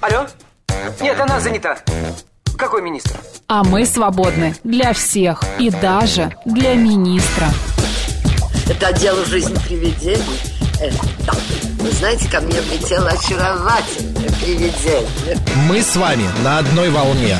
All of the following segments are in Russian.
Алло? Нет, она занята. Какой министр? А мы свободны для всех и даже для министра. Это отдел «Жизнь привидений». Да. Вы знаете, ко мне влетело очаровательное привидение. Мы с вами на одной волне.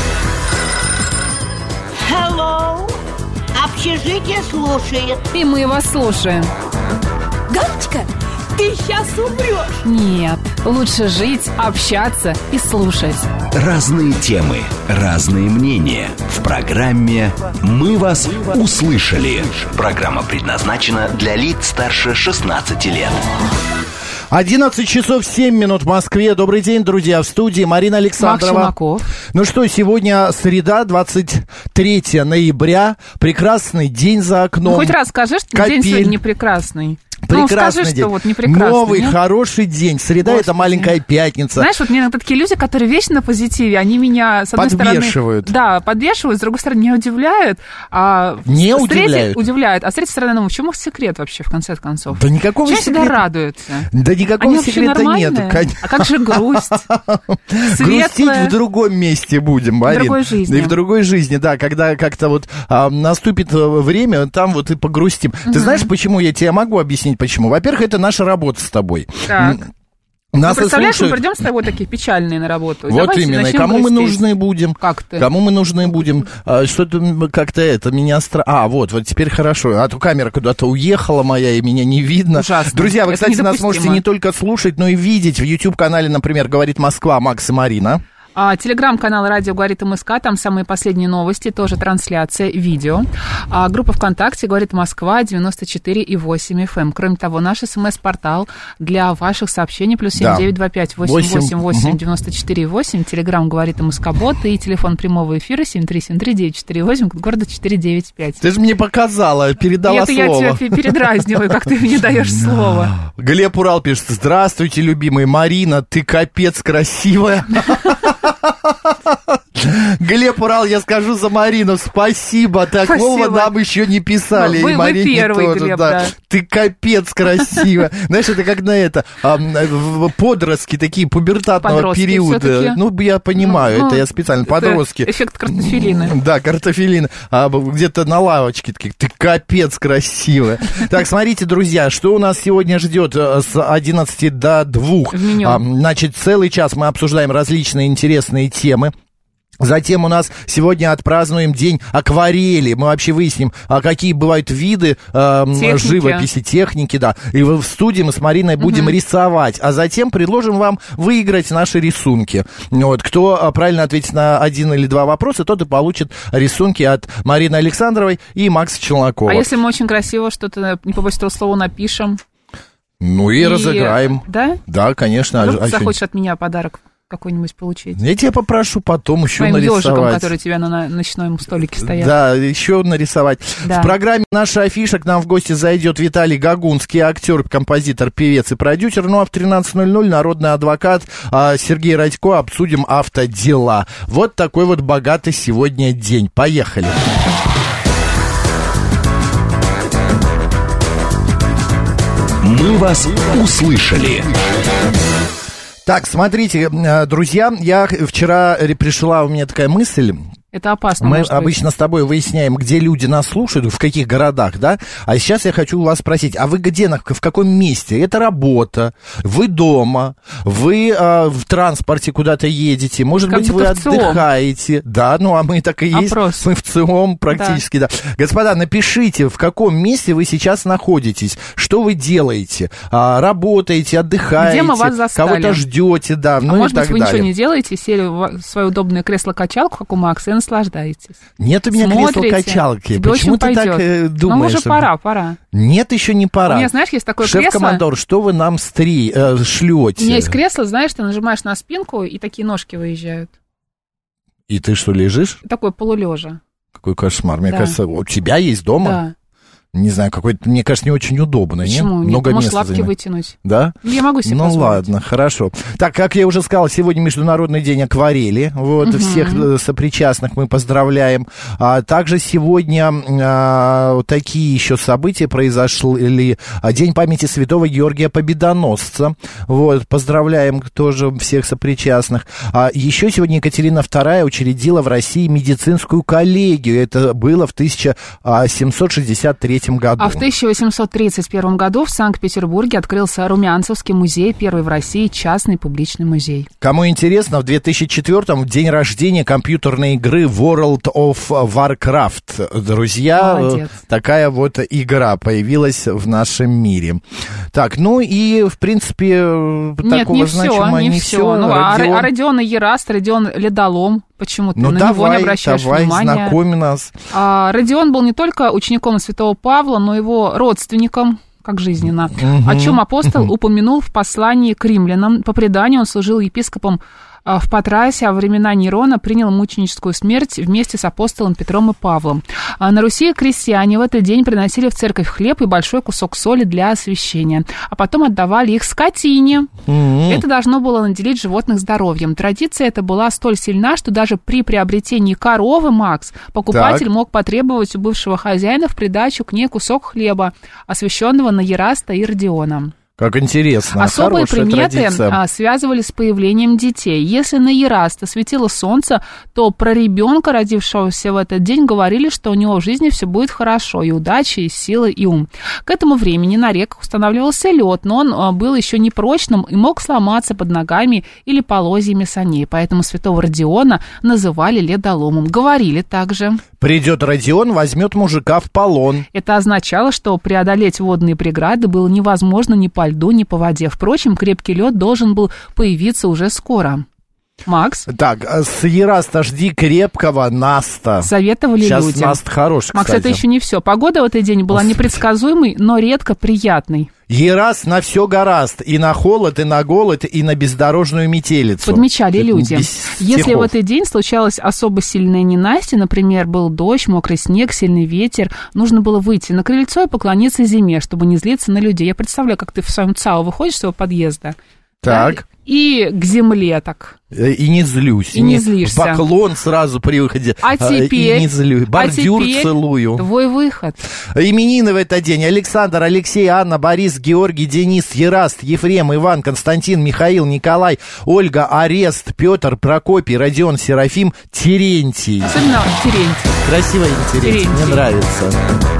Hello. Общежитие слушает. И мы вас слушаем. Галочка, ты сейчас умрешь. Нет, лучше жить, общаться и слушать. Разные темы, разные мнения. В программе «Мы вас услышали». Программа предназначена для лиц старше 16 лет. 11 часов 7 минут в Москве. Добрый день, друзья, в студии Марина Александрова. Макс Челноков. Ну что, сегодня среда, 23 ноября. Прекрасный день за окном. Ну, хоть раз скажи, что день сегодня не прекрасный. Прекрасный скажи, день. что вот не прекрасный. Новый, нет? хороший день. Среда — Господи. это маленькая пятница. Знаешь, вот мне иногда такие люди, которые вечно на позитиве, они меня, с одной подбешивают. стороны... Да, подбешивают, с другой стороны, не удивляют. Не удивляют? Удивляют. А с третьей стороны, ну, в чем их секрет вообще, в конце концов? Да никакого Чем секрета. всегда радуются? Да никакого Они вообще секрета нормальные? нету. А как же грусть? Грустить Светлая. в другом месте будем, Марин. В другой жизни. И в другой жизни, да, когда как-то вот наступит время, там вот и погрустим. Ты знаешь, почему? Я тебе могу объяснить, почему. Во-первых, это наша работа с тобой. Так. Нас Представляешь, мы слушают... придем с тобой такие печальные на работу. Вот Давайте именно. И начнем кому мы грустить. нужны будем? Как ты? Кому мы нужны будем? Что-то как-то это меня вот теперь хорошо. А то камера куда-то уехала моя, и меня не видно. Ужасно. Друзья, вы, Это кстати, нас недопустимо. можете не только слушать, но и видеть в YouTube-канале, например, «Говорит Москва», Макс и Марина. Телеграм-канал «Радио говорит МСК», там самые последние новости, тоже трансляция, видео. Группа ВКонтакте «Говорит Москва», 94,8 FM. Кроме того, наш СМС-портал для ваших сообщений, плюс 7925-888-94,8. Телеграм «Говорит МСК-бот» и телефон прямого эфира 7373948, код города 495. Ты же мне показала, передала Это слово. я тебя передразниваю, как ты мне даешь слово. Глеб Урал пишет: здравствуйте, любимый. Марина, ты капец красивая. Глеб Урал, я скажу за Марину спасибо. Такого Спасибо. нам еще не писали. Вы И Марине первый, тоже, Глеб, да. да. Ты капец красивая. Знаешь, это как подростки такие пубертатного Подростки периода. всё-таки. Ну, я понимаю, это я специально. Подростки. Эффект картофелины. Да, картофелин. Где-то на лавочке такие. Ты капец красивая. Так, смотрите, друзья, что у нас сегодня ждет с 11 до 2. В меню. Значит, целый час мы обсуждаем различные интересные темы. Затем у нас сегодня отпразднуем день акварели. Мы вообще выясним, какие бывают виды живописи, техники, да. И в студии мы с Мариной будем рисовать. А затем предложим вам выиграть наши рисунки. Вот. Кто правильно ответит на один или два вопроса, тот и получит рисунки от Марины Александровой и Макса Челнокова. А если мы очень красиво что-то, не побоюсь этого слова, напишем? Ну и разыграем. Да? Да, конечно. Вдруг ты захочешь от меня подарок какой-нибудь получить? Я тебя попрошу потом еще Твоим нарисовать. ежиком, который у тебя на ночном столике стоят. Да, еще нарисовать. Да. В программе «Наша афиша» к нам в гости зайдет Виталий Гагунский, актер, композитор, певец и продюсер. Ну а в 13:00 народный адвокат Сергей Радько. Обсудим автодела. Вот такой вот богатый сегодня день. Поехали. Мы вас услышали. Так, смотрите, друзья, пришла у меня такая мысль. Это опасно. Мы обычно с тобой выясняем, где люди нас слушают, в каких городах, да? А сейчас я хочу у вас спросить, а вы где, в каком месте? Это работа, вы дома, вы в транспорте куда-то едете, может Как быть, вы будто в ЦИОМ. отдыхаете. Да, ну а мы так и есть. Опрос. Мы в ЦИОМ практически, да. Господа, напишите, в каком месте вы сейчас находитесь, что вы делаете, работаете, отдыхаете, Где мы вас застали? кого-то ждете, да, ну и может так быть, вы далее. ничего не делаете, сели в свое удобное кресло-качалку, как у Макса, и наслаждаетесь. Нет у меня Смотрите, кресла-качалки. тебе Почему очень ты так пойдет. думаешь? Ну, уже пора. Нет, еще не пора. У меня, знаешь, есть такое кресло. Шеф-командор, что вы нам шлете? У меня есть кресло, знаешь, ты нажимаешь на спинку, и такие ножки выезжают. И ты что, лежишь? Такое полулежа. Какой кошмар. Мне Да. кажется, у тебя есть дома? Да. Не знаю, какой-то, мне кажется, не очень удобно. Почему? Нет? Много Можешь места лапки занимает. вытянуть. Да? Я могу себе позволить. Ну ладно, хорошо. Так, как я уже сказал, сегодня Международный день акварели. Вот, всех сопричастных мы поздравляем. Также сегодня такие еще события произошли. День памяти святого Георгия Победоносца. Вот, поздравляем тоже всех сопричастных. Еще сегодня Екатерина II учредила в России медицинскую коллегию. Это было в 1763 году. А в 1831 году в Санкт-Петербурге открылся Румянцевский музей, первый в России частный публичный музей. Кому интересно, в 2004-м день рождения компьютерной игры World of Warcraft. Друзья, молодец. Такая вот игра появилась в нашем мире. Так, ну и, в принципе, нет, такого значимого не все. Ну, Родион Ераст, Родион Ледолом. Почему-то на него не обращаешь внимания. Знакоми нас. Родион был не только учеником святого Павла, но и его родственником, как жизненно, о чем апостол упомянул в послании к римлянам. По преданию, он служил епископом в Патрасе, а во времена Нерона принял мученическую смерть вместе с апостолом Петром и Павлом. На Руси крестьяне в этот день приносили в церковь хлеб и большой кусок соли для освящения, а потом отдавали их скотине. Это должно было наделить животных здоровьем. Традиция эта была столь сильна, что даже при приобретении коровы, Макс, покупатель мог потребовать у бывшего хозяина в придачу к ней кусок хлеба, освященного на Ераста и Родиона. Как интересно. Особые приметы связывали с появлением детей. Если на Ераста светило солнце, то про ребенка, родившегося в этот день, говорили, что у него в жизни все будет хорошо, и удача, и сила, и ум. К этому времени на реках устанавливался лед, но он был еще непрочным и мог сломаться под ногами или полозьями саней. Поэтому святого Родиона называли ледоломом. Говорили также: придет Родион, возьмет мужика в полон. Это означало, что преодолеть водные преграды было невозможно ни по льду, ни по воде. Впрочем, крепкий лед должен был появиться уже скоро. Макс? Так, с Ераста жди крепкого Наста. Советовали сейчас людям. Сейчас Наст хороший, Макс, кстати. это еще не все. Погода в этот день была непредсказуемой, но редко приятной. Ераст на все гораст, и на холод, и на голод, и на бездорожную метелицу. Подмечали люди. Если в этот день случалась особо сильная ненастье, например, был дождь, мокрый снег, сильный ветер, нужно было выйти на крыльцо и поклониться зиме, чтобы не злиться на людей. Я представляю, как ты в своем ЦАО выходишь с своего подъезда. Так. Да, и к земле так. И не злюсь. И не злишься. Поклон сразу при выходе. А теперь? И не злюсь. Бордюр целую. Твой выход. Именины в этот день: Александр, Алексей, Анна, Борис, Георгий, Денис, Ераст, Ефрем, Иван, Константин, Михаил, Николай, Ольга, Арест, Петр, Прокопий, Родион, Серафим, Терентий. Особенно Терентий. Красивое имя Терентий. Мне нравится.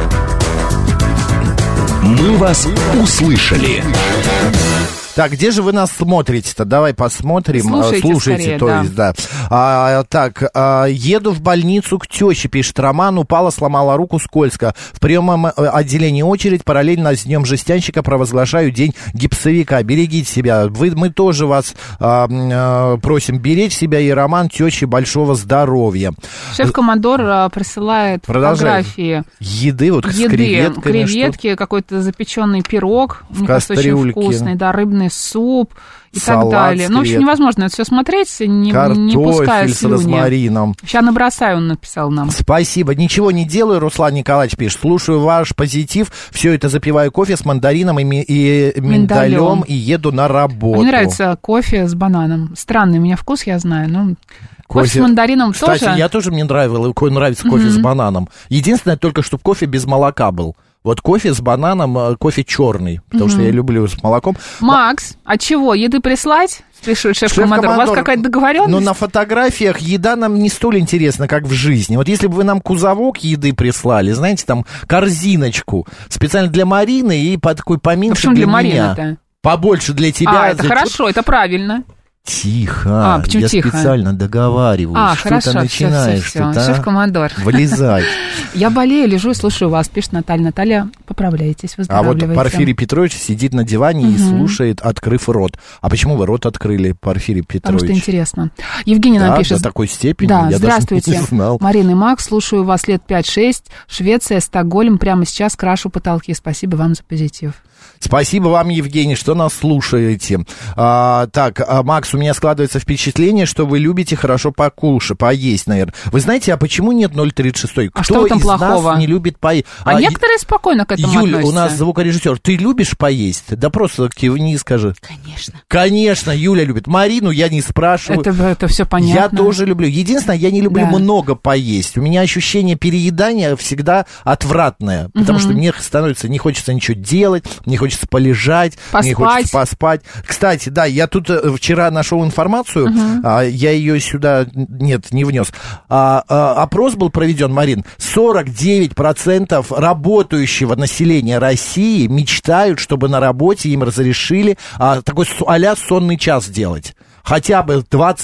Мы вас услышали. Так, где же вы нас смотрите-то? Давай посмотрим. Слушайте скорее, то есть, да. Еду в больницу к теще, пишет Роман. Упала, сломала руку, скользко. В приемном отделении очередь. Параллельно с днем жестянщика провозглашаю день гипсовика. Берегите себя. Мы тоже вас просим беречь себя. И Роман, теще, большого здоровья. Шеф-командор присылает фотографии еды, вот с креветками. Креветки, какой-то запеченный пирог. Мне кажется, очень вкусный. Да, рыбный суп и салат так далее. Ну, в общем, невозможно это все смотреть, не пуская слюни. С розмарином. Сейчас набросаю, он написал нам. Спасибо. Ничего не делаю, Руслан Николаевич пишет. Слушаю ваш позитив. Все это запиваю кофе с мандарином и миндалем и еду на работу. Мне нравится кофе с бананом. Странный у меня вкус, я знаю, но... Кофе с мандарином. Кстати, тоже? Мне нравится кофе с бананом. Единственное, только чтобы кофе без молока был. Вот кофе с бананом, кофе черный, потому что я люблю с молоком. Макс, а чего, еды прислать? Пишет шеф-командор. У вас какая-то договоренность? Ну, на фотографиях еда нам не столь интересна, как в жизни. Вот если бы вы нам кузовок еды прислали, знаете, там корзиночку специально для Марины и такой поменьше для меня. Марины-то? Побольше для тебя. Это хорошо, это правильно. Тихо, я специально договариваюсь. Что хорошо, ты начинаешь? Все. Шеф-командор. Вылезай. Я болею, лежу и слушаю вас, пишет Наталья. Наталья, поправляйтесь, выздоравливайте. А вот Порфирий Петрович сидит на диване и слушает, открыв рот. А почему вы рот открыли, Порфирий Петрович? Потому что интересно. Евгений нам пишет. До такой степени? Да, я здравствуйте. Даже не знал. Марина и Макс, слушаю вас лет 5-6. Швеция, Стокгольм, прямо сейчас крашу потолки. Спасибо вам за позитив. Спасибо вам, Евгений, что нас слушаете. Так, Макс, у меня складывается впечатление, что вы любите хорошо покушать, поесть, наверное. Вы знаете, а почему нет 036? А что там плохого? Нас не любит поесть? Некоторые спокойно к этому Юль, относятся. у нас звукорежиссер, ты любишь поесть? Да просто кивни и скажи. Конечно. Конечно, Юля любит. Марину я не спрашиваю. Это все понятно. Я тоже люблю. Единственное, я не люблю много поесть. У меня ощущение переедания всегда отвратное, потому что мне становится, не хочется ничего делать, не хочется полежать, не хочется поспать. Кстати, да, я тут вчера нашел информацию, я ее сюда, нет, не внес. Опрос был проведен, Марин, 49% работающего населения России мечтают, чтобы на работе им разрешили такой а-ля сонный час делать. Хотя бы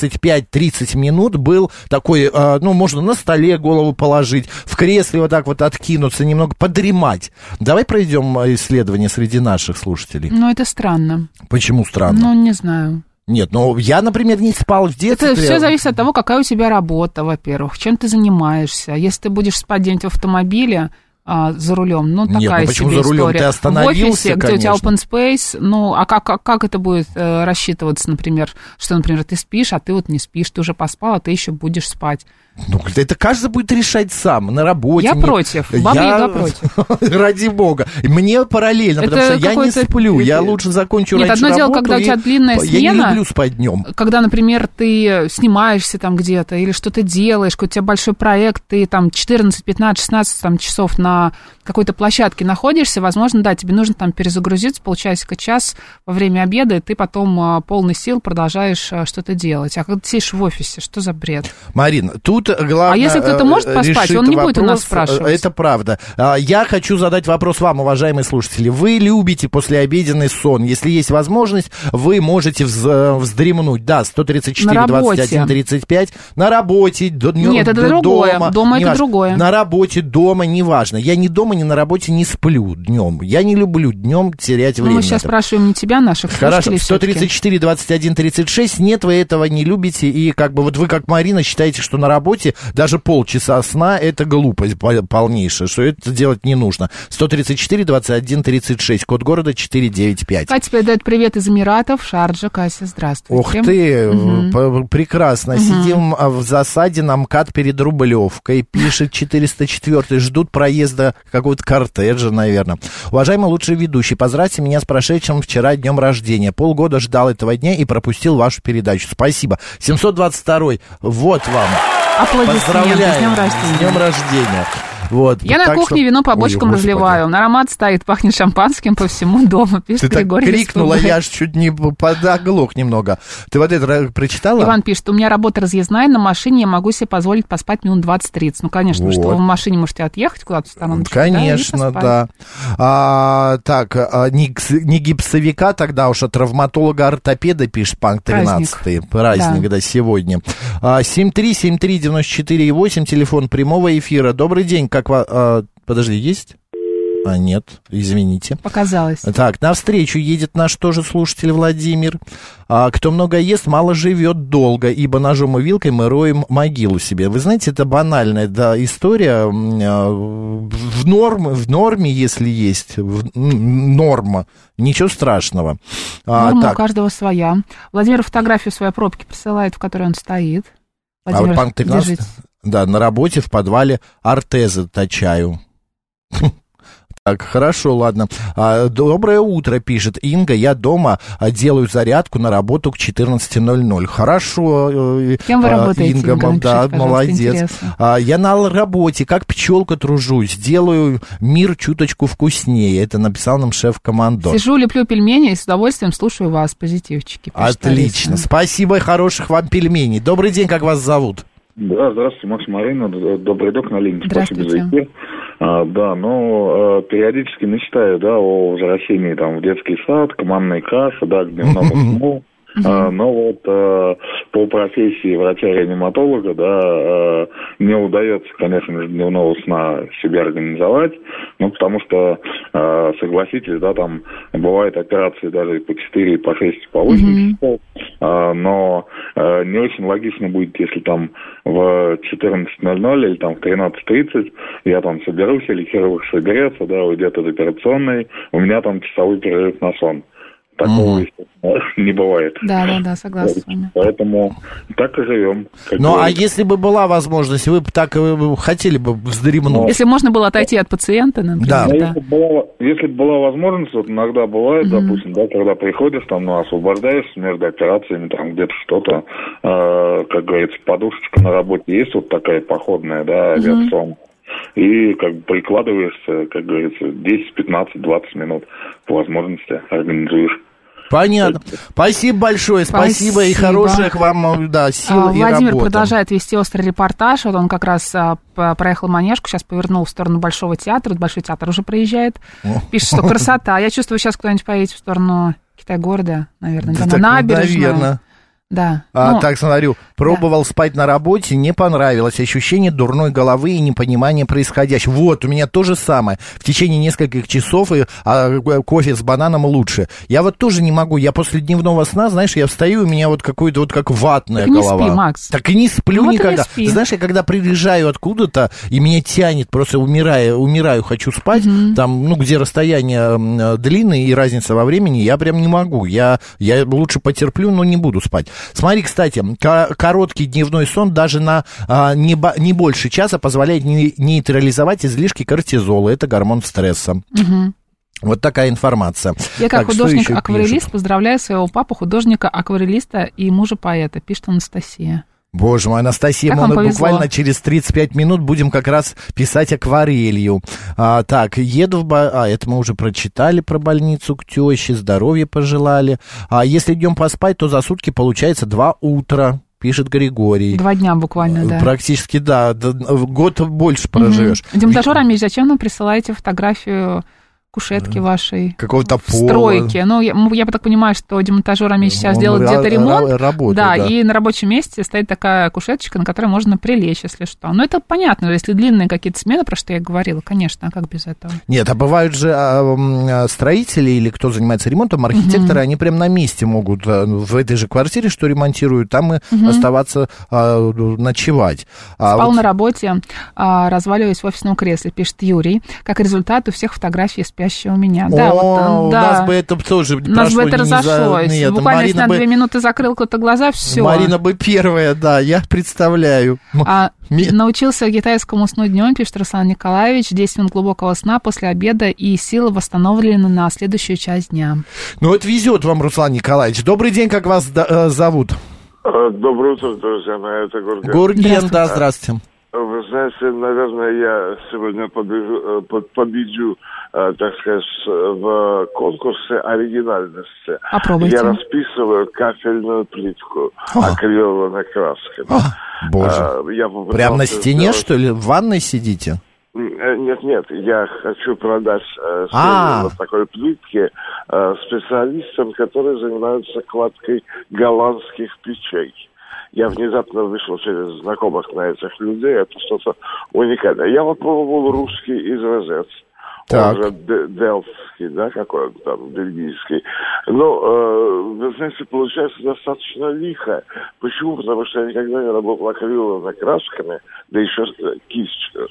25-30 минут был такой, можно на столе голову положить, в кресле вот так вот откинуться, немного подремать. Давай проведем исследование среди наших слушателей. Это странно. Почему странно? Не знаю. Нет, я, например, не спал в детстве. Это все зависит от того, какая у тебя работа, во-первых, чем ты занимаешься. Если ты будешь спать где-нибудь в автомобиле, за рулем, такая почему себе за рулем? история. Ты остановился, в офисе, конечно. где у тебя open space, а как это будет рассчитываться, например, что, например, ты спишь, а ты вот не спишь, ты уже поспал, а ты еще будешь спать. Это каждый будет решать сам, на работе. Я против, Баба-Яга против. Ради бога. Мне параллельно, потому что я не сплю, я лучше закончу раньше работу. Нет, одно дело, когда у тебя длинная смена. Я не люблю спать днем. Когда, например, ты снимаешься там где-то или что-то делаешь, у тебя большой проект, ты там 14, 15, 16 часов на какой-то площадке находишься, возможно, да, тебе нужно там перезагрузиться полчасика, час во время обеда, и ты потом полный сил продолжаешь что-то делать. А когда ты сидишь в офисе, что за бред? Марин, тут главное... А если кто-то может поспать, он не будет у нас спрашивать. Это правда. Я хочу задать вопрос вам, уважаемые слушатели. Вы любите послеобеденный сон? Если есть возможность, вы можете вздремнуть. Да, 134, 21, 35. На работе, днем, нет, это другое. Дома это другое. На работе, дома, неважно. Я ни дома, ни на работе не сплю днем. Я не люблю днем терять время. Мы сейчас спрашиваем не тебя, наших слушателей. Хорошо, 134, 21, 36. Нет, вы этого не любите. И вот вы, как Марина, считаете, что на работе даже полчаса сна — это глупость полнейшая, что это делать не нужно. 134, 21, 36. Код города 495. Катя передает привет из Эмиратов. Шарджа. Катя, здравствуйте. Ух ты, прекрасно. Сидим в засаде на МКАД перед Рублевкой. Пишет 404. Ждут проезда какого-то кортежа, наверное. Уважаемый лучший ведущий, поздравьте меня с прошедшим вчера днем рождения. Полгода ждал этого дня и пропустил вашу передачу. Спасибо. 722. Вот вам. Поздравляю. С днем рождения. Вот, я на кухне вино по бочкам разливаю. Аромат стоит, пахнет шампанским по всему дому. Пишет ты Григорий так крикнула, я аж чуть не подоглох немного. Ты вот это прочитала? Иван пишет, у меня работа разъездная, на машине я могу себе позволить поспать минут 20-30. Конечно, что вы в машине можете отъехать куда-то в сторону. Конечно, да. Не гипсовика тогда уж, а травматолога-ортопеда, пишет Панк 13-й. Праздник, да, сегодня. 7373948, телефон прямого эфира. Добрый день, как вас... Подожди, есть? Нет, извините. Показалось. Так, навстречу едет наш тоже слушатель Владимир. Кто много ест, мало живет долго, ибо ножом и вилкой мы роем могилу себе. Вы знаете, это банальная история. В норме, если есть, норма, ничего страшного. Норма у каждого своя. Владимир фотографию своей пробки присылает, в которой он стоит. Владимир, Панк 13, да, на работе в подвале ортезы точаю. Так, хорошо, ладно. Доброе утро, пишет Инга. Я дома делаю зарядку на работу к 14:00. Хорошо, кем вы работаете, Инга? Да, молодец. Я на работе, как пчелка, тружусь. Делаю мир чуточку вкуснее. Это написал нам шеф-командор. Сижу, леплю пельмени и с удовольствием слушаю вас, позитивчики. Отлично. Спасибо и хороших вам пельменей. Добрый день, как вас зовут? Да, здравствуйте, Макс, Марина, добрый док на линии, спасибо за эфир. Периодически мечтаю, о возвращении в детский сад, командной кассы, к дневному сну. Но по профессии врача-реаниматолога, не удается, конечно, дневного сна себе организовать, потому что, согласитесь, там бывают операции даже по 4, по 6, по 8 часов, но не очень логично будет, если в 14:00 или в 13:30 я соберусь, или хирург соберется, уйдет из операционной, у меня часовой перерыв на сон. Такого, не бывает. Да, согласна с вами. Поэтому так и живем. А если бы была возможность, вы бы так хотели бы вздремнуть? Если можно было отойти от пациента, например. Да. Если бы была возможность, вот иногда бывает, допустим, да, когда приходишь, там, освобождаешься между операциями, там, где-то что-то, как говорится, подушечка на работе есть, вот такая походная, да, авиационная. И как бы прикладываешься, как говорится, 10, 15, 20 минут по возможности организуешь. Понятно. Спасибо большое, спасибо. И хороших вам, сил и Владимир работы. Продолжает вести острый репортаж. Вот он как раз проехал Манежку, сейчас повернул в сторону Большого театра. Большой театр уже проезжает. Пишет, что красота. Я чувствую, сейчас кто-нибудь поедет в сторону Китай-города, наверное, на набережную. Наверное. Да. Так, смотрю, пробовал спать на работе, не понравилось. Ощущение дурной головы и непонимания происходящего. Вот, у меня то же самое. В течение нескольких часов кофе с бананом лучше. Я вот тоже не могу. Я после дневного сна, знаешь, я встаю, у меня вот какой-то вот как ватная голова. Не спи, Макс. Так и не сплю никогда. Ты знаешь, я когда приезжаю откуда-то, и меня тянет, просто умираю, хочу спать, там, где расстояние длинное и разница во времени, я прям не могу. Я лучше потерплю, но не буду спать. Смотри, кстати, короткий дневной сон даже на не больше часа позволяет нейтрализовать излишки кортизола. Это гормон стресса. Вот такая информация. Я как художник-акварелист поздравляю своего папу, художника-акварелиста и мужа-поэта, пишет Анастасия. Боже мой, Анастасия, мы буквально через 35 минут будем как раз писать акварелью. Так, еду это мы уже прочитали про больницу к теще, здоровья пожелали. Если днем поспать, то за сутки получается 2 утра, пишет Григорий. 2 дня буквально, да. Практически, да, год больше проживешь. Демонтажер Амич, зачем нам присылаете фотографию кушетки вашей какого-то в стройке? Ну, я так понимаю, что демонтажер Амич сейчас делает где-то ремонт. Работает, да, и на рабочем месте стоит такая кушеточка, на которой можно прилечь, если что. Но это понятно, если длинные какие-то смены, про что я говорила, конечно, а как без этого? Нет, а бывают же строители или кто занимается ремонтом, архитекторы, они прям на месте могут в этой же квартире, что ремонтируют, там и оставаться ночевать. Спал на работе, разваливаясь в офисном кресле, пишет Юрий. Как результат, у всех фотографии спящие у меня. У нас бы это тоже прошло. У нас бы это разошлось. Буквально, если на 2 минуты закрыл кто-то глаза, все. Марина бы первая, да, я представляю. Научился китайскому уснуть днем, пишет Руслан Николаевич. 10 минут глубокого сна после обеда, и силы восстановлены на следующую часть дня. Ну, это везет вам, Руслан Николаевич. Добрый день, как вас зовут? Доброе утро, друзья мои, это Гурген. Гурген, да, здравствуйте. Вы знаете, наверное, я сегодня победю, так сказать, в конкурсе оригинальности. Попробуйте. Я расписываю кафельную плитку акриловыми красками. Боже, прям на стене, что ли? В ванной сидите? Нет, я хочу продать серию вот такой плитки специалистам, которые занимаются кладкой голландских печей. Я внезапно вышел через знакомых на этих людей, это что-то уникальное. Я попробовал русский изразец, он же делфтский, да, какой он там, бельгийский. Но, вы знаете, получается достаточно лихо. Почему? Потому что я никогда не работал акриловыми красками, да еще кистью.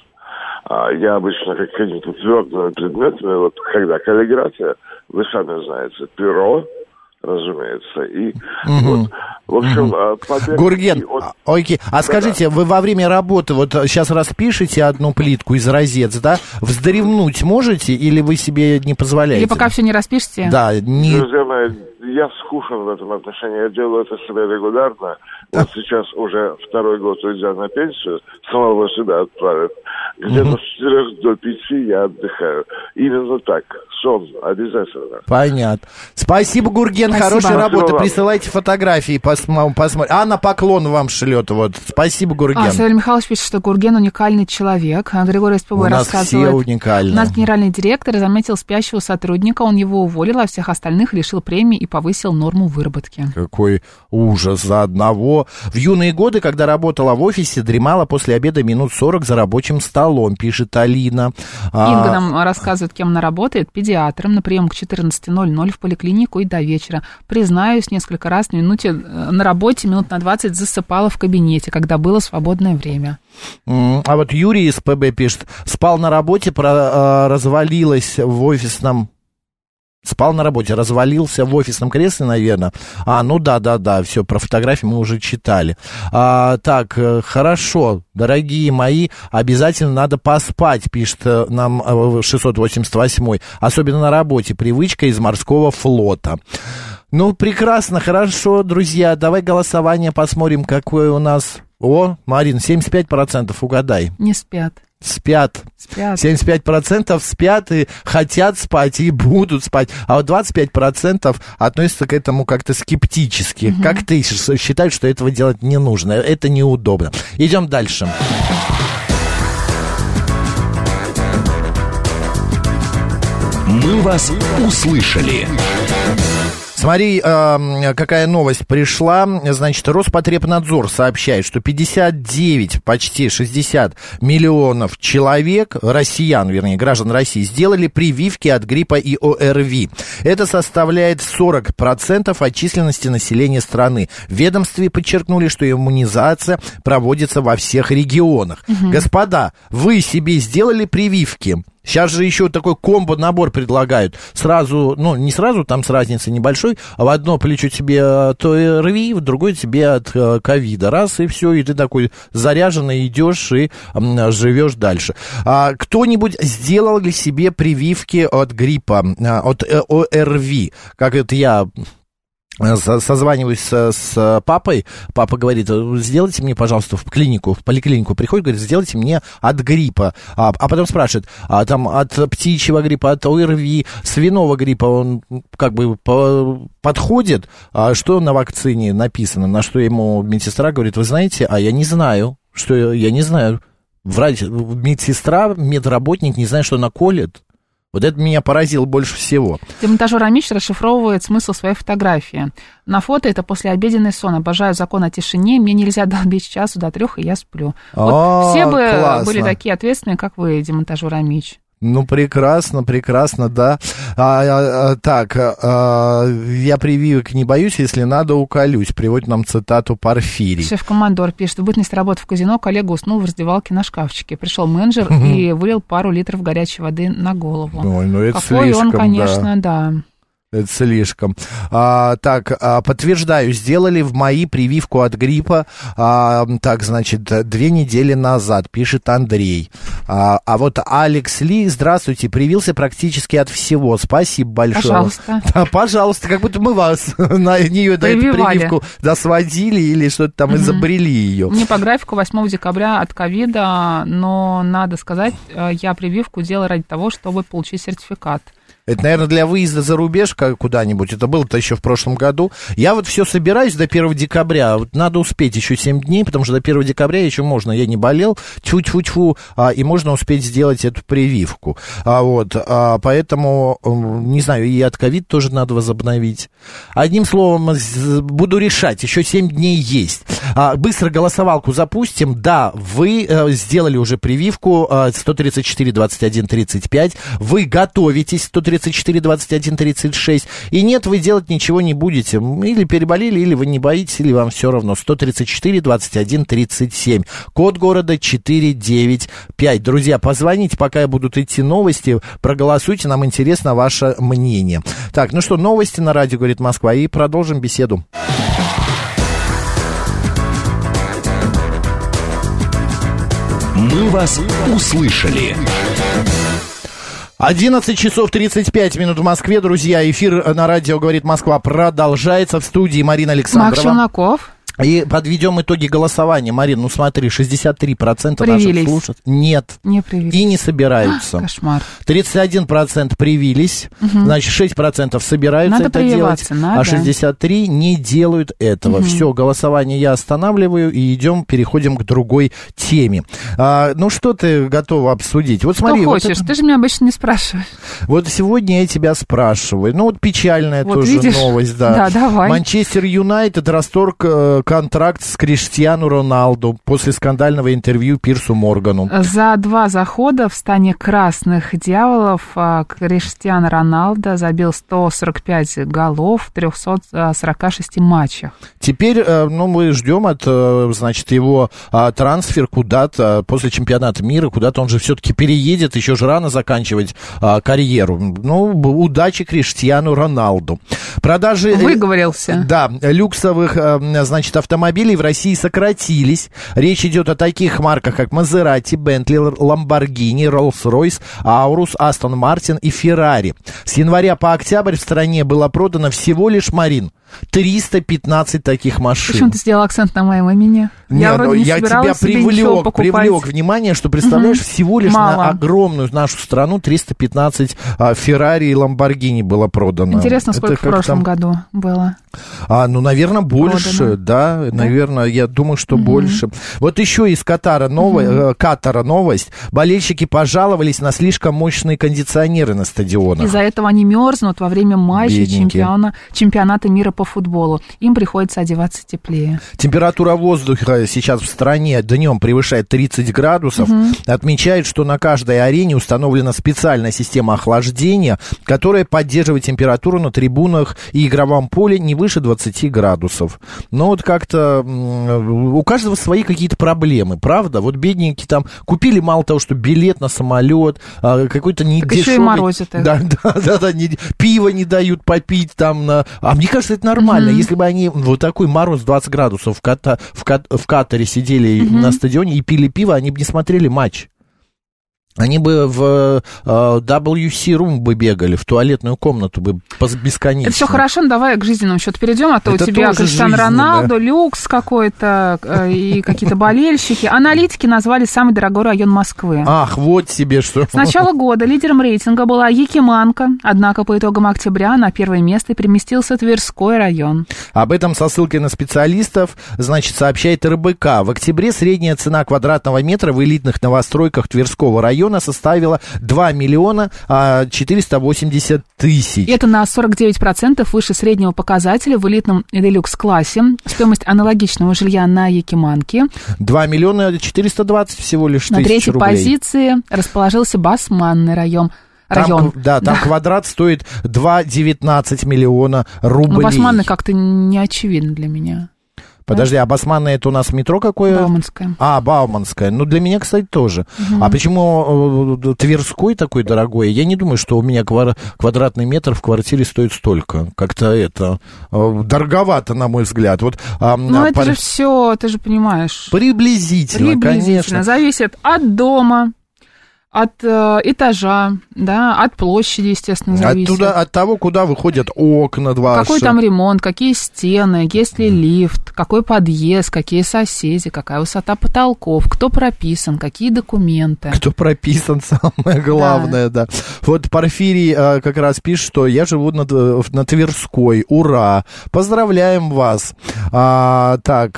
Я обычно какими-то твердыми предметами, вот когда каллиграфия, вы сами знаете, перо, разумеется, и вот, в общем, Гурген, окей, скажите, вы во время работы, вот сейчас распишите одну плитку из розец, да, вздремнуть можете или вы себе не позволяете? Или пока все не распишете? Да, Друзья мои, я скушен в этом отношении, я делаю это себе регулярно, вот сейчас уже 2-й год уйдя на пенсию, самого себя отправят, где-то с 4 до 5 я отдыхаю, именно так, сон обязательно. Понятно. Спасибо, Гурген, хорошей работы. Присылайте фотографии, посмотрим. Анна поклон вам шлет. Вот. Спасибо, Гурген. Сергей Михайлович пишет, что Гурген уникальный человек. Григорий СПБ рассказывает. У нас все уникальны. У нас генеральный директор заметил спящего сотрудника, он его уволил, а всех остальных лишил премии и повысил норму выработки. Какой ужас за одного. В юные годы, когда работала в офисе, дремала после обеда минут 40 за рабочим столом, пишет Алина. Инга нам рассказывает, кем она работает. Педиатром, на прием к 14:00 в поликлинику и до вечера. Признаюсь, несколько раз на работе минут на 20 засыпала в кабинете, когда было свободное время. А вот Юрий из ПБ пишет, спал на работе, развалилась в офисном Спал на работе, развалился в офисном кресле, наверное. Ну да, все, про фотографии мы уже читали. Так, хорошо, дорогие мои, обязательно надо поспать, пишет нам 688-й. Особенно на работе, привычка из морского флота. Ну, прекрасно, хорошо, друзья, давай голосование посмотрим, какое у нас... Марин, 75% угадай. Не спят. Спят. 75% спят и хотят спать, и будут спать. А вот 25% относятся к этому как-то скептически. Угу. Как ты считаешь, что этого делать не нужно? Это неудобно. Идем дальше. Мы вас услышали. Смотри, какая новость пришла. Значит, Роспотребнадзор сообщает, что 59, почти 60 миллионов человек, россиян, вернее, граждан России, сделали прививки от гриппа и ОРВИ. Это составляет 40% от численности населения страны. В ведомстве подчеркнули, что иммунизация проводится во всех регионах. Угу. Господа, вы себе сделали прививки? Сейчас же еще такой комбо-набор предлагают. Сразу, не сразу, там с разницей небольшой, а в одно плечо тебе от ОРВИ, в другое тебе от ковида. Раз, и все, и ты такой заряженный идешь и живешь дальше. Кто-нибудь сделал ли себе прививки от гриппа, от ОРВИ? Как это я... созваниваюсь с папой, папа говорит, сделайте мне, пожалуйста, в поликлинику приходит, говорит, сделайте мне от гриппа, а потом спрашивает, там от птичьего гриппа, от ОРВИ, свиного гриппа, он как бы подходит, что на вакцине написано, на что ему медсестра говорит, вы знаете, я не знаю, врач, медсестра, медработник не знает, что она колет. Вот это меня поразило больше всего. Демонтажер Амич расшифровывает смысл своей фотографии. На фото это послеобеденный сон. Обожаю закон о тишине. Мне нельзя долбить с часу до 3, и я сплю. Вот все бы классно. Были такие ответственные, как вы, демонтажер Амич. Ну, прекрасно, да. Так, я прививок не боюсь, если надо, уколюсь. Приводит нам цитату Порфирий. Шеф-командор пишет, в бытность работы в казино коллега уснул в раздевалке на шкафчике. Пришел менеджер и вылил пару литров горячей воды на голову. Ой, это какой слишком, он, конечно, да. Это слишком. Так, подтверждаю, сделали в МАИ прививку от гриппа, так, значит, 2 недели назад, пишет Андрей. А вот Алекс Ли, здравствуйте, привился практически от всего, спасибо большое. Пожалуйста. Да, пожалуйста, как будто мы вас на нее, на эту прививку сводили или что-то там изобрели ее. Мне по графику 8 декабря от ковида, но надо сказать, я прививку делала ради того, чтобы получить сертификат. Это, наверное, для выезда за рубеж куда-нибудь. Это было-то еще в прошлом году. Я вот все собираюсь до 1 декабря. Вот надо успеть еще 7 дней, потому что до 1 декабря еще можно. Я не болел, тьфу-тьфу-тьфу, и можно успеть сделать эту прививку. Поэтому, не знаю, и от ковид тоже надо возобновить. Одним словом, буду решать. Еще 7 дней есть. Быстро голосовалку запустим. Да, вы сделали уже прививку 134-21-35. Вы готовитесь 134-21-36. И нет, вы делать ничего не будете. Или переболели, или вы не боитесь, или вам все равно. 134-21-37. Код города 495. Друзья, позвоните, пока будут идти новости. Проголосуйте, нам интересно ваше мнение. Так, ну что, новости на радио «Говорит Москва». И продолжим беседу. Мы вас услышали. 11 часов 35 минут в Москве, друзья. Эфир на радио «Говорит Москва» продолжается. В студии Марина Александрова. Марк Челноков. И подведем итоги голосования. Марин, ну смотри, 63% наших слушателей нет. Не привились. И не собираются. Кошмар. 31% привились, значит, 6% собираются надо это делать, надо. А 63% не делают этого. Все, голосование я останавливаю и переходим к другой теме. Ну, что ты готова обсудить? Вот смотри. Что хочешь, ты же меня обычно не спрашиваешь. Вот сегодня я тебя спрашиваю. Ну, вот печальная вот тоже видишь? новость, да. Да, давай. Манчестер Юнайтед расторг контракт с Криштиану Роналду после скандального интервью Пирсу Моргану. За 2 захода в стане красных дьяволов Криштиану Роналду забил 145 голов в 346 матчах. Теперь, мы ждем значит, его трансфер куда-то после чемпионата мира, куда-то он же все-таки переедет, еще же рано заканчивать карьеру. Удачи Криштиану Роналду. Продажи... Выговорился. Да, люксовых, значит, автомобилей в России сократились. Речь идет о таких марках, как Мазерати, Бентли, Ламборгини, Роллс-Ройс, Аурус, Астон Мартин и Феррари. С января по октябрь в стране было продано всего лишь, Марин, 315 таких машин. Почему ты сделал акцент на моем имени? Я тебя привлек внимание, что, представляешь, всего лишь на огромную нашу страну 315 Феррари и Ламборгини было продано. Интересно, сколько в прошлом году было? Наверное, больше, продано. Да, наверное, я думаю, что больше. Вот еще из Катара новость. Болельщики пожаловались на слишком мощные кондиционеры на стадионах. Из-за этого они мерзнут во время матча чемпионата мира по футболу. Им приходится одеваться теплее. Температура воздуха сейчас в стране днем превышает 30 градусов. Отмечают, что на каждой арене установлена специальная система охлаждения, которая поддерживает температуру на трибунах и игровом поле не выше 20 градусов. Но вот как-то у каждого свои какие-то проблемы, правда? Вот бедненькие там купили мало того, что билет на самолет, какой-то недешевый... Еще и морозит. Да, пиво не дают попить там. А мне кажется, это нормально. Если бы они вот такой мороз 20 градусов в Катаре сидели на стадионе и пили пиво, они бы не смотрели матч. Они бы в WC Room бы бегали, в туалетную комнату бы бесконечно. Это все хорошо, но давай к жизненному счету перейдем, а то это у тебя Криштиану Роналду, люкс какой-то и какие-то болельщики. Аналитики назвали самый дорогой район Москвы. Ах, вот себе что. С начала года лидером рейтинга была Якиманка, однако по итогам октября на первое место переместился Тверской район. Об этом со ссылкой на специалистов, значит, сообщает РБК. В октябре средняя цена квадратного метра в элитных новостройках Тверского района составила 2 миллиона 480 тысяч. Это на 49% выше среднего показателя в элитном делюкс-классе. Стоимость аналогичного жилья на Якиманке 2 миллиона 420 всего лишь тысяч рублей. На третьей позиции расположился Басманный район. Там квадрат стоит 2,19 миллиона рублей. Но Басманный как-то не очевидно для меня. Подожди, а Басманное это у нас метро какое? Бауманское. Бауманское. Ну, для меня, кстати, тоже. А почему Тверской такой дорогой? Я не думаю, что у меня квадратный метр в квартире стоит столько. Как-то это дороговато, на мой взгляд. Вот, это же все, ты же понимаешь. Приблизительно, конечно. Зависит от дома, от этажа, да, от площади, естественно, зависит. От того, куда выходят окна ваши. Какой там ремонт, какие стены, есть ли лифт, какой подъезд, какие соседи, какая высота потолков, кто прописан, какие документы. Кто прописан, самое главное, да. Вот Порфирий как раз пишет, что я живу на Тверской, ура, поздравляем вас. Он,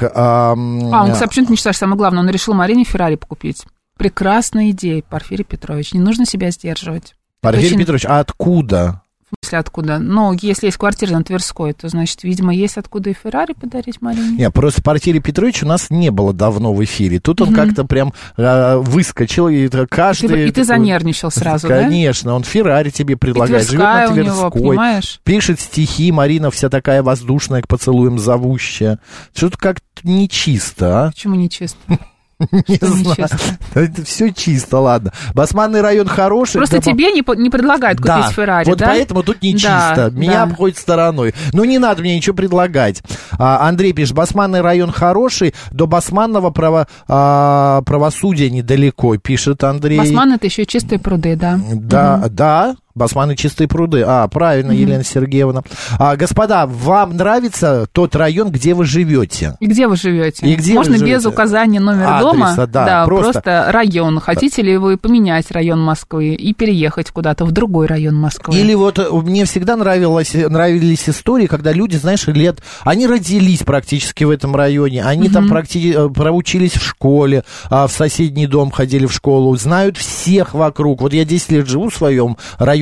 кстати, почему ты не читаешь самое главное, он решил Марине Феррари покупить. Прекрасная идея, Порфирий Петрович. Не нужно себя сдерживать. Порфирий Петрович, а откуда? В смысле, откуда? Если есть квартира на Тверской, то, значит, видимо, есть откуда и Феррари подарить Марине. Нет, просто Порфирий Петрович у нас не было давно в эфире. Тут он как-то прям выскочил, и каждый... И ты занервничал сразу, конечно, да? Он Феррари тебе предлагает. Живет на Тверской, у него, понимаешь? Пишет стихи, Марина вся такая воздушная, к поцелуям зовущая. Что-то как-то нечисто, а? Почему нечисто? Не знаю. Это все чисто, ладно. Басманный район хороший. Просто тебе не предлагают купить Феррари, вот поэтому тут не чисто. Меня обходит стороной. Не надо мне ничего предлагать. Андрей пишет, Басманный район хороший, до Басманного правосудия недалеко, пишет Андрей. Басман — это еще чистые пруды, да? Да. Басманные чистые пруды. Правильно, Елена Сергеевна. Господа, вам нравится тот район, где вы живете? И где вы живете? Можно без указания номера дома. Да, просто район. Хотите ли вы поменять район Москвы и переехать куда-то в другой район Москвы? Или вот мне всегда нравились истории, когда люди, знаешь, они родились практически в этом районе, они там проучились в школе, в соседний дом ходили в школу, знают всех вокруг. Вот я 10 лет живу в своем районе,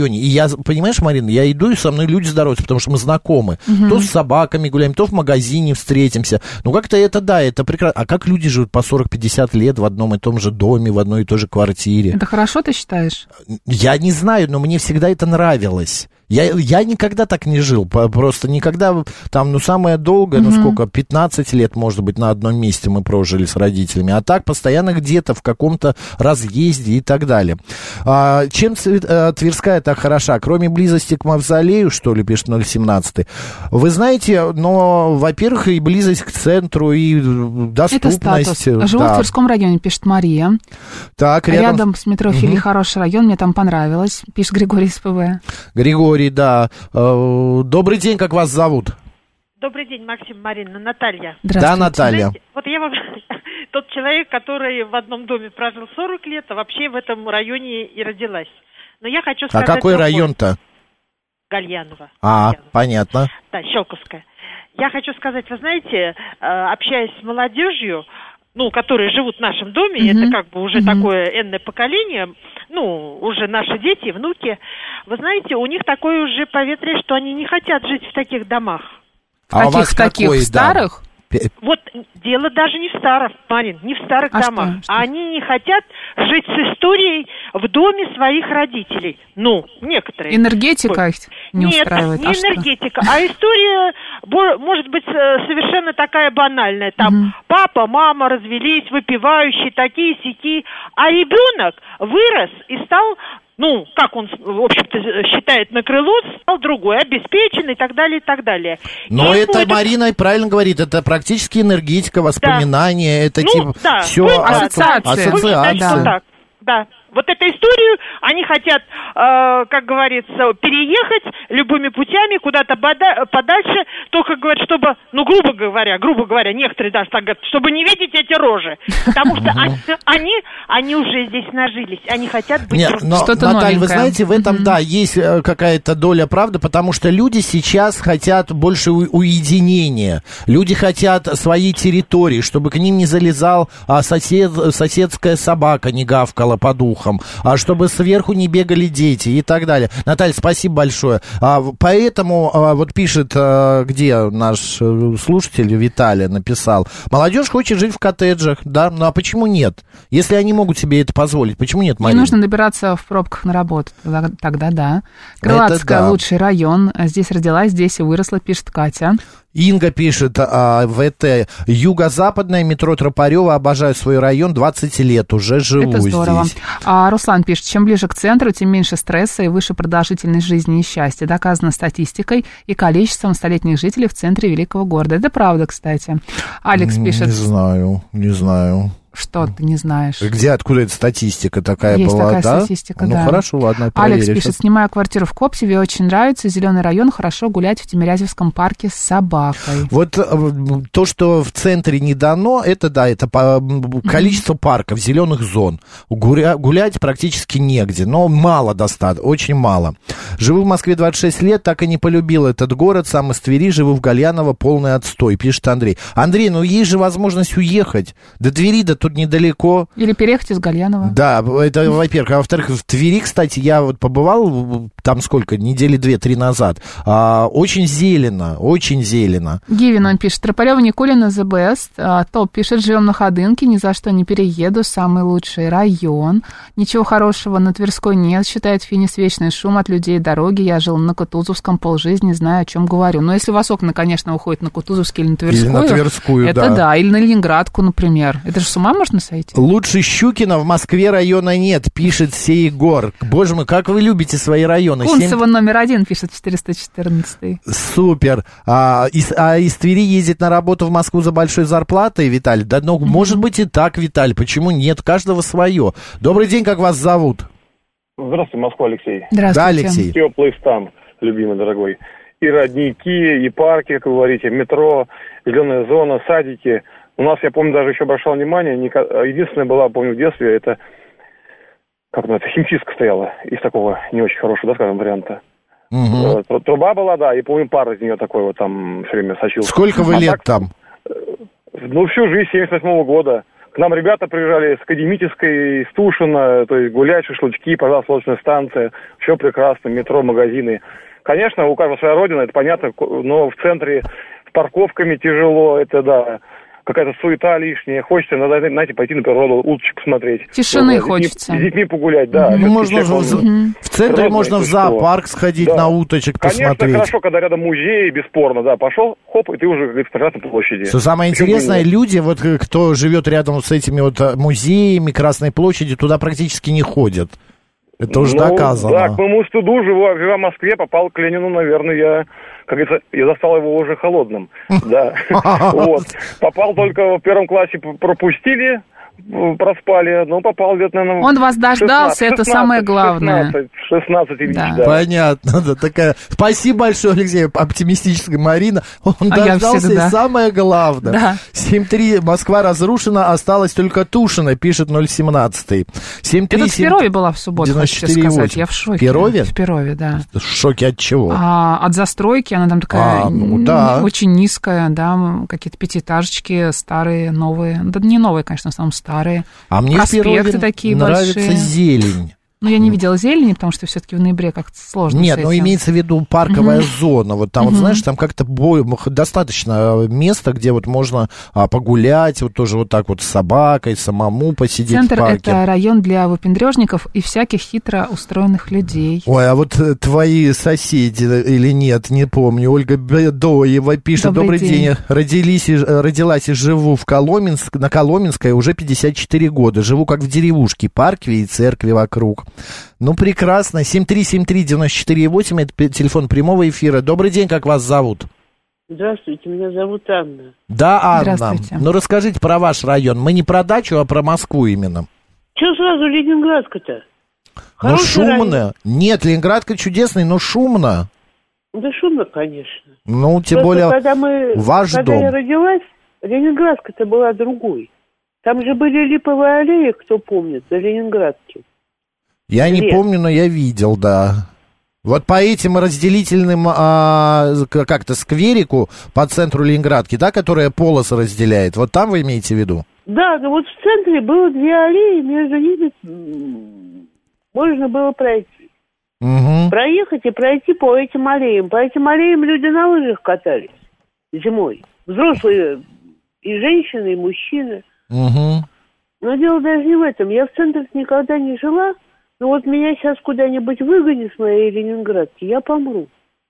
районе. И я, понимаешь, Марина, я иду, и со мной люди здороваются, потому что мы знакомы. То с собаками гуляем, то в магазине встретимся. Ну, как-то это, да, это прекрасно. А как люди живут по 40-50 лет в одном и том же доме, в одной и той же квартире? Это хорошо, ты считаешь? Я не знаю, но мне всегда это нравилось. Я никогда так не жил, просто никогда, там, ну, самое долгое, ну, сколько, 15 лет, может быть, на одном месте мы прожили с родителями, а так постоянно где-то в каком-то разъезде и так далее. Чем Тверская так хороша? Кроме близости к мавзолею, что ли, пишет 017. Вы знаете, но, во-первых, и близость к центру, и доступность. Это статус. Живу в Тверском районе, пишет Мария. Так, рядом с метро Фили хороший район, мне там понравилось, пишет Григорий из ПВ. Григорий, да. Добрый день, как вас зовут? Добрый день, Максим, Марина, Наталья. Да, Наталья. Знаете, вот я вам тот человек, который в одном доме прожил 40 лет, а вообще в этом районе и родилась. Но я хочу сказать... А какой район-то? Гальяново. Понятно. Да, Щелковская. Я хочу сказать, вы знаете, общаясь с молодежью, ну, которые живут в нашем доме, это как бы уже такое энное поколение, ну, уже наши дети, внуки, вы знаете, у них такое уже поветрие, что они не хотят жить в таких домах. А у вас какой, в старых? Вот дело даже не в старых, Марин, не в старых домах. Что? Они не хотят жить с историей в доме своих родителей. Ну, некоторые. Энергетика их не устраивает? Нет, не энергетика, а история может быть совершенно такая банальная. Там папа, мама развелись, выпивающие, такие-сяки. А ребенок вырос и стал... Ну, как он, в общем-то, считает на крыло, стал другой, обеспеченный и так далее, и так далее. Но это, Марина правильно говорит, это практически энергетика, воспоминания, это типа все ассоциация. Да. Вот эту историю они хотят, как говорится, переехать любыми путями куда-то подальше, только, говорят, чтобы, ну, грубо говоря, некоторые даже так говорят, чтобы не видеть эти рожи. Потому что они уже здесь нажились, они хотят быть... Нет, но, что-то Наталья, новенькое. вы знаете, в этом, да, есть какая-то доля правды, потому что люди сейчас хотят больше уединения. Люди хотят своей территории, чтобы к ним не залезал соседская собака, не гавкала по духу, а чтобы сверху не бегали дети и так далее. Наталья, спасибо большое. Поэтому, вот пишет, где наш слушатель Виталий написал, молодежь хочет жить в коттеджах, да, ну а почему нет? Если они могут себе это позволить, почему нет, Марина? Не нужно добираться в пробках на работу, тогда да. Крылатская, лучший район, здесь родилась, здесь и выросла, пишет Катя. Инга пишет, ВТ, юго-западное метро Тропарева, обожаю свой район, 20 лет уже живу здесь. Это здорово. Руслан пишет, чем ближе к центру, тем меньше стресса и выше продолжительность жизни и счастья. Доказано статистикой и количеством столетних жителей в центре великого города. Это правда, кстати. Алекс пишет... Не знаю. Что ты не знаешь? Откуда эта статистика такая Есть была, такая да? статистика, Ну, да. хорошо, ладно, проверю. Алекс пишет, снимаю квартиру в Коптеве, очень нравится, зеленый район, хорошо гулять в Тимирязевском парке с собакой. Вот то, что в центре не дано, это да, это количество парков, зеленых зон. Гулять практически негде, но мало достаточно, очень мало. Живу в Москве 26 лет, так и не полюбил этот город, сам из Твери, живу в Гальяново, полный отстой, пишет Андрей. Андрей, ну есть же возможность уехать. До Твери, тут недалеко. Или переехать из Гальянова. Да, это во-первых. А во-вторых, в Твери, кстати, я вот побывал там сколько, недели 2-3 назад. Очень зелено, очень зелено. Гивин, он пишет, Тропарева, Никулина, the best. Топ пишет, живем на Ходынке, ни за что не перееду, самый лучший район. Ничего хорошего на Тверской нет, считает Финис, вечный шум от людей дороги. Я жил на Кутузовском полжизни, знаю, о чем говорю. Но если у вас окна, конечно, уходят на Кутузовский или на Тверскую. Или на Тверскую, это да. Или на Ленинградку, например. Это же с ума можно сойти? Лучше Щукина в Москве района нет, пишет Егор. Боже мой, как вы любите свои районы. Кунцево номер 1, пишет 414. Супер. Из Твери ездить на работу в Москву за большой зарплатой, Виталий? Да, ну, может быть и так, Виталий. Почему нет? Каждого свое. Добрый день, как вас зовут? Здравствуйте, Москва, Алексей. Здравствуйте. Да, Алексей. Теплый стан, любимый, дорогой. И родники, и парки, как вы говорите, метро, зеленая зона, садики. У нас, я помню, даже еще обращал внимание, единственная была, помню, в детстве, это, как называется, химчистка стояла из такого не очень хорошего, да, скажем, варианта. Угу. Труба была, да, и помню, пар из нее такой вот там все время сочился. Сколько вы лет там? Ну, всю жизнь, 78-го года. К нам ребята приезжали с Академической, из Тушино, то есть гулять, шашлычки, пожалуйста, лодочная станция, все прекрасно, метро, магазины. Конечно, у каждого своя родина, это понятно, но в центре с парковками тяжело, это да, какая-то суета лишняя. Хочется, знаете, пойти на природу, уточек посмотреть. Тишины хочется. С детьми погулять, да. Можно в центре можно в зоопарк сходить, на уточек посмотреть. Конечно, хорошо, когда рядом музей, бесспорно, да, пошел, хоп, и ты уже в Красной площади. Что самое интересное, люди, вот кто живет рядом с этими вот музеями Красной площади, туда практически не ходят. Это уже доказано. Да, к моему стыду, живя в Москве, попал к Ленину, наверное, я, как говорится, я застал его уже холодным. Да. Вот. Попал только в первом классе, пропустили, проспали, но попал где-то, наверное... Он вас дождался, 16, это самое главное. 16 тысяч, да. Понятно, да, такая... Спасибо большое, Алексей, оптимистическая Марина. Он дождался, и самое главное. Да. 7-3, Москва разрушена, осталось только Тушино, пишет 017. 7-3, это в Перове была в субботу, хочу сказать, я в шоке. В Перове? В Перове, да. В шоке от чего? От застройки, она там такая очень низкая, да, какие-то пятиэтажечки старые, новые. Да не новые, конечно, в основном старые. А мне проспекты такие нравится большие. Зелень. Ну, я не видела зелени, потому что все-таки в ноябре как-то сложно. Нет, ну имеется в виду парковая зона. Вот там, вот знаешь, там как-то достаточно места, где вот можно погулять, вот тоже вот так вот с собакой, самому посидеть Центр в парке. — это район для выпендрежников и всяких хитро устроенных людей. Ой, а вот твои соседи или нет, не помню. Ольга Бедоева пишет: Добрый день. Родилась и живу на Коломенской уже 54 года. Живу как в деревушке, парк и церкви вокруг. Ну, прекрасно. 7373948, это телефон прямого эфира. Добрый день, как вас зовут? Здравствуйте, меня зовут Анна. Да, Анна. Ну, расскажите про ваш район. Мы не про дачу, а про Москву именно. Чего сразу Ленинградка-то? Ну, шумно. Район. Нет, Ленинградка чудесный, но шумно. Да шумно, конечно. Ну, тем более, ваш дом. Когда я родилась, Ленинградка-то была другой. Там же были липовые аллеи, кто помнит, за Ленинградки. Я не помню, но я видел, да. Вот по этим разделительным, как-то скверику по центру Ленинградки, да, которая полосы разделяет, вот там вы имеете в виду? Да, но вот в центре было две аллеи, между ними можно было пройти. Угу. Проехать и пройти по этим аллеям. По этим аллеям люди на лыжах катались зимой. Взрослые и женщины, и мужчины. Угу. Но дело даже не в этом. Я в центре никогда не жила. Но вот меня сейчас куда-нибудь выгонят с моей Ленинградки, я помру.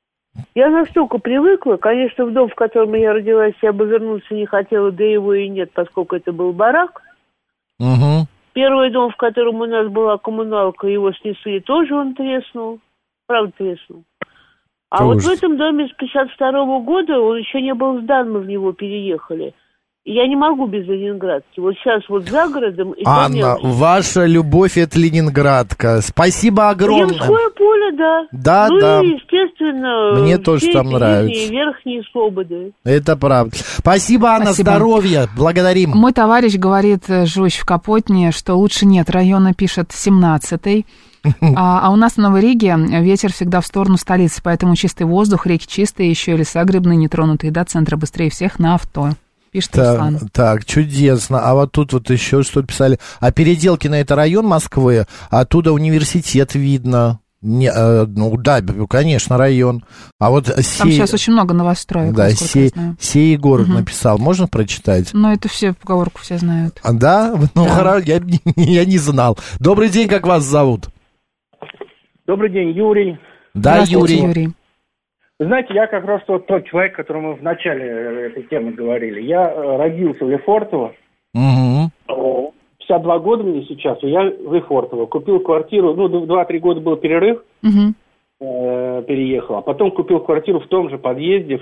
Я настолько привыкла, конечно, в дом, в котором я родилась, я бы вернуться не хотела, да его и нет, поскольку это был барак. Угу. Первый дом, в котором у нас была коммуналка, его снесли, тоже он треснул. Правда, треснул. А вот в этом доме с 52 года, он еще не был сдан, мы в него переехали. Я не могу без Ленинградки. Вот сейчас вот за городом... Анна, ваша любовь — это Ленинградка. Спасибо огромное. Ямское поле, да. Да, ну да. И, естественно, мне тоже там нравится. И верхние слободы. Это правда. Спасибо, Анна, здоровья. Благодарим. Мой товарищ говорит, живущий в Капотне, что лучше нет района, пишет 17-й. А у нас в Новой Риге ветер всегда в сторону столицы, поэтому чистый воздух, реки чистые, еще и леса грибные, нетронутые до центра, быстрее всех на авто. Пишет Руслан. Так, чудесно. А вот тут вот еще что писали. А Переделкино — это район Москвы, оттуда университет видно. Ну да, конечно, район. А вот там сейчас очень много новостроек. Да, Сей Егоров написал. Можно прочитать? Ну, это все поговорку все знают. Да? Ну, хорошо, я не знал. Добрый день, как вас зовут? Добрый день, Юрий. Да, Юрий. Знаете, я как раз тот человек, о котором мы в начале этой темы говорили. Я родился в Лефортово. Угу. 52 года мне сейчас, и я в Лефортово. Купил квартиру, 2-3 года был перерыв, переехал. А потом купил квартиру в том же подъезде,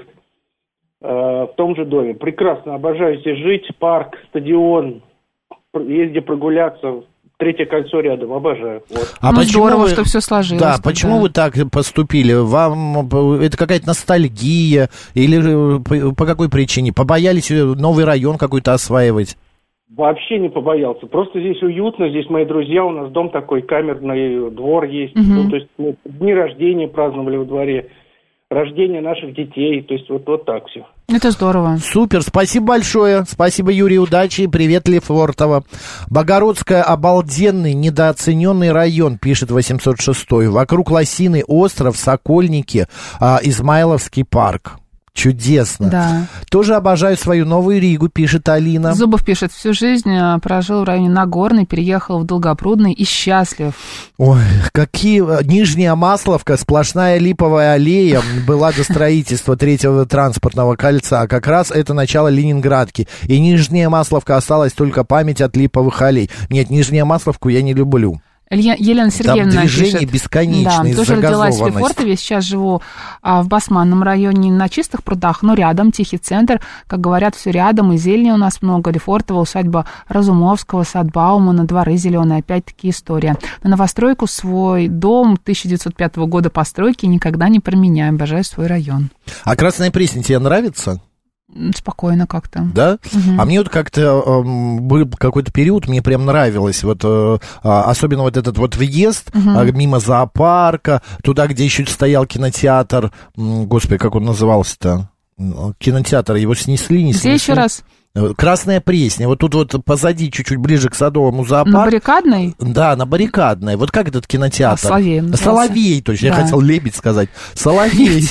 в том же доме. Прекрасно, обожаю здесь жить, парк, стадион, езди прогуляться. Третье кольцо рядом, обожаю. Вот. А почему здорово, что все сложилось. Да, почему вы так поступили? Вам это какая-то ностальгия или по какой причине? Побоялись новый район какой-то осваивать? Вообще не побоялся. Просто здесь уютно, здесь мои друзья, у нас дом такой, камерный двор есть. Ну, то есть мы дни рождения праздновали во дворе, рождение наших детей, то есть вот так все. Это здорово. Супер, спасибо большое. Спасибо, Юрий, удачи. Привет, Лефортово. Богородская — обалденный, недооцененный район, пишет 806-й. Вокруг Лосиный остров, Сокольники, Измайловский парк. Чудесно. Да. Тоже обожаю свою Новую Ригу, пишет Алина. Зубов пишет, всю жизнь прожил в районе Нагорной, переехал в Долгопрудный и счастлив. Ой, какие... Нижняя Масловка, сплошная липовая аллея, была до строительства третьего транспортного кольца. Как раз это начало Ленинградки. И Нижняя Масловка осталась только память от липовых аллей. Нет, Нижнюю Масловку я не люблю. Елена Сергеевна там движение пишет, бесконечное, да, тоже родилась в Лефортове, сейчас живу в Басманном районе, на Чистых прудах, но рядом, тихий центр, как говорят, все рядом, и зелени у нас много, Лефортово, усадьба Разумовского, сад Баумана, дворы зеленые, опять-таки история. На новостройку свой дом 1905 года постройки никогда не променяем, обожаю свой район. А Красная Пресня тебе нравится? Спокойно как-то. Да? А мне вот как-то был какой-то период, мне прям нравилось, вот, особенно вот этот вот въезд мимо зоопарка, туда, где еще стоял кинотеатр, господи, как он назывался-то? Кинотеатр, его снесли, не снесли. Где еще раз? Красная Пресня, вот тут вот позади, чуть-чуть ближе к Садовому зоопарку. На Баррикадной? Да, на Баррикадной. Вот как этот кинотеатр? Соловей. Соловей, точно, я хотел Лебедь сказать. Соловей.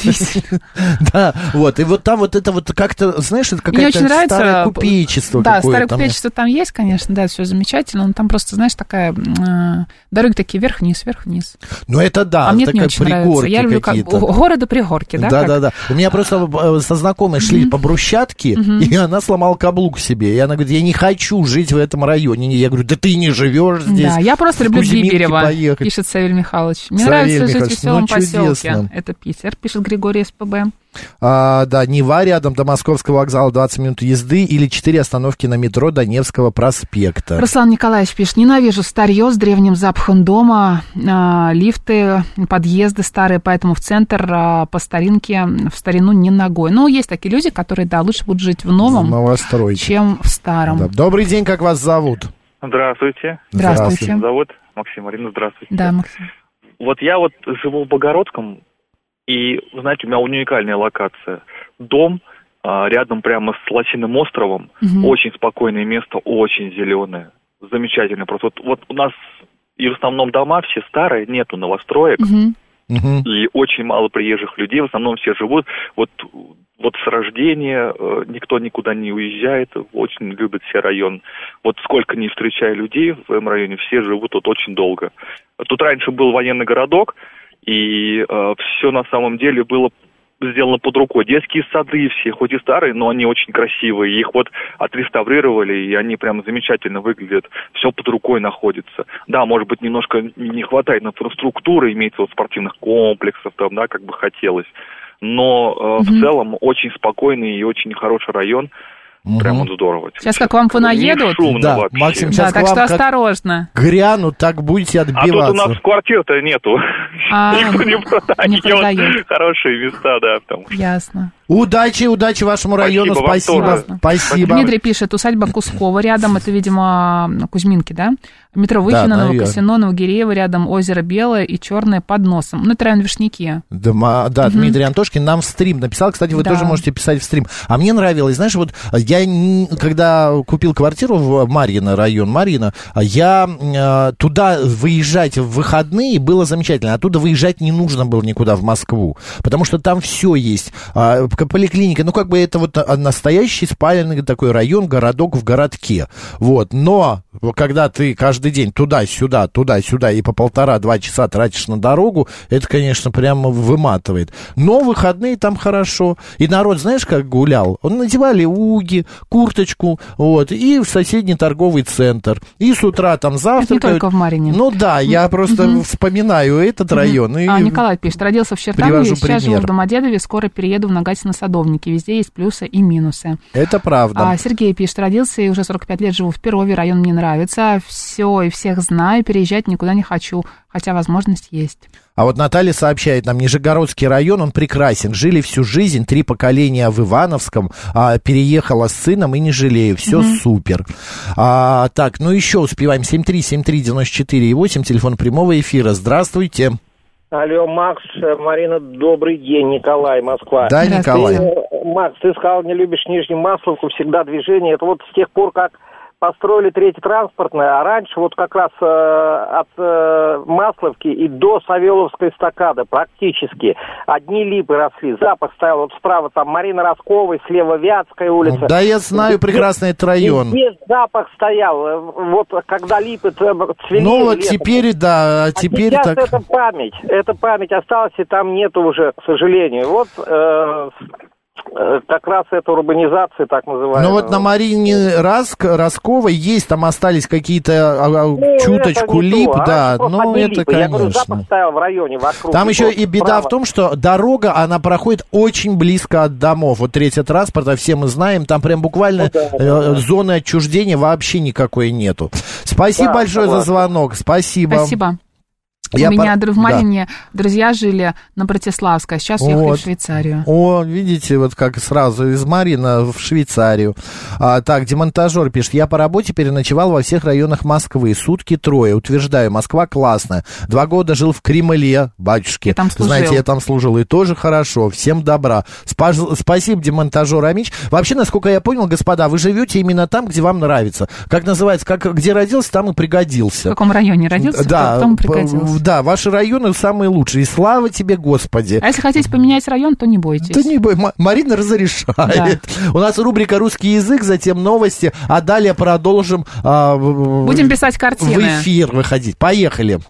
Да, вот, и вот там вот это вот как-то, знаешь, это какое-то старое купечество. Да, старое купечество там есть, конечно, да, все замечательно, но там просто, знаешь, такая, дороги такие вверх-вниз, вверх-вниз. Ну это да, а мне не очень нравится. Я люблю города-пригорки, да? Да. У меня просто со знакомой шли по брусчатке, и она сломала каблук себе. И она говорит, я не хочу жить в этом районе. Я говорю, да ты не живешь здесь. Да, я просто люблю Биберево, пишет Савель Михайлович. Мне нравится жить в веселом поселке. Это Питер, пишет Григорий СПБ. Да, Нева рядом до Московского вокзала 20 минут езды или 4 остановки на метро до Невского проспекта. Руслан Николаевич пишет, ненавижу старье с древним запахом дома, лифты, подъезды старые, поэтому в центр по старинке, в старину не ногой. Но есть такие люди, которые, да, лучше будут жить в новом, чем в старом. Да. Добрый день, как вас зовут? Здравствуйте. Здравствуйте. Меня зовут Максим, Марина, здравствуйте. Да, Максим. Вот я вот живу в Богородском, и, знаете, у меня уникальная локация. Дом рядом прямо с Лосиным островом, очень спокойное место, очень зеленое, замечательно. Просто вот у нас и в основном дома все старые, нету новостроек, и очень мало приезжих людей, в основном все живут вот с рождения, никто никуда не уезжает, очень любят все район. Вот сколько не встречаю людей в своем районе, все живут тут очень долго. Тут раньше был военный городок, и все на самом деле было сделано под рукой. Детские сады все, хоть и старые, но они очень красивые. Их вот отреставрировали, и они прям замечательно выглядят. Все под рукой находится. Да, может быть, немножко не хватает инфраструктуры, имеется вот спортивных комплексов, там, да, как бы хотелось. Но в целом очень спокойный и очень хороший район. Прям вот здорово. Сейчас как вам понаедут? Да, вообще. Максим, сейчас так что осторожно. Грянут, так будете отбиваться. А тут у нас квартир-то нету. Никто не продает. Хорошие места, да. Ясно. Удачи вашему району, спасибо. Дмитрий пишет, усадьба Кускова рядом, это, видимо, Кузьминки, да? Метро Выхино, Новокосино, Новогиреево, рядом озеро Белое и Черное под носом. Ну, это район Вишняки. Да, Дмитрий Антошкин нам в стрим написал, кстати, вы тоже можете писать в стрим. А мне нравилось, знаешь, вот я, когда купил квартиру в Марьино, район Марьино, я туда выезжать в выходные было замечательно, оттуда выезжать не нужно было никуда в Москву, потому что там все есть. Поликлиника, ну, как бы это вот настоящий спальный такой район, городок в городке, вот, но когда ты каждый день туда-сюда и по 1,5-2 часа тратишь на дорогу, это, конечно, прямо выматывает, но выходные там хорошо, и народ, знаешь, как гулял, надевали уги, курточку, вот, и в соседний торговый центр, и с утра там завтракают. Это не только в Марине. Ну, да, я просто вспоминаю этот район. И Николай пишет, родился в Чертанове, сейчас живу в Домодедове, скоро перееду в Нагатино-Садовники. Везде есть плюсы и минусы. Это правда. Сергей пишет, родился и уже 45 лет живу в Перове, район мне нравится, все и всех знаю, переезжать никуда не хочу, хотя возможность есть. А вот Наталья сообщает нам, Нижегородский район, он прекрасен, жили всю жизнь, 3 поколения в Ивановском, переехала с сыном и не жалею, все супер. Так, ну еще успеваем, 7373948, телефон прямого эфира, здравствуйте. Алло, Макс, Марина, добрый день, Николай, Москва. Да, Николай. Макс, ты сказал, не любишь Нижнюю Масловку, всегда движение. Это вот с тех пор, как построили третье транспортное, а раньше вот как раз от Масловки и до Савеловской эстакады практически одни липы росли, запах стоял, вот справа там Марина Росковой, слева Вятская улица. Да, я знаю прекрасно этот район. Здесь запах стоял, вот когда липы цвели. Ну вот теперь, да, теперь сейчас так... это память осталась, и там нету уже, к сожалению. Вот... как раз эта урбанизация, так называемая. Ну вот на Марине Росковой есть, там остались какие-то чуточку лип, да, ну это, конечно. Я говорю, запах стоял в районе, вокруг. Там еще и беда в том, что дорога, она проходит очень близко от домов. Вот третье транспорта, все мы знаем, там прям буквально зоны отчуждения вообще никакой нету. Спасибо большое за звонок, спасибо. Спасибо. У меня в Марине друзья жили на Братиславской, а сейчас уехали в Швейцарию. О, видите, вот как сразу из Марина в Швейцарию. Так, демонтажер пишет, я по работе переночевал во всех районах Москвы, сутки трое, утверждаю, Москва классная. 2 года жил в Кремле, батюшки. Знаете, я там служил, и тоже хорошо, всем добра. Спасибо, демонтажер Амич. Вообще, насколько я понял, господа, вы живете именно там, где вам нравится. Как называется, где родился, там и пригодился. В каком районе родился, там и пригодился. Да, ваши районы самые лучшие. И слава тебе, Господи. А если хотите поменять район, то не бойтесь. Да не бойтесь. Марина разрешает. Да. У нас рубрика «Русский язык», затем новости, а далее продолжим... Будем писать картины. В эфир выходить. Поехали.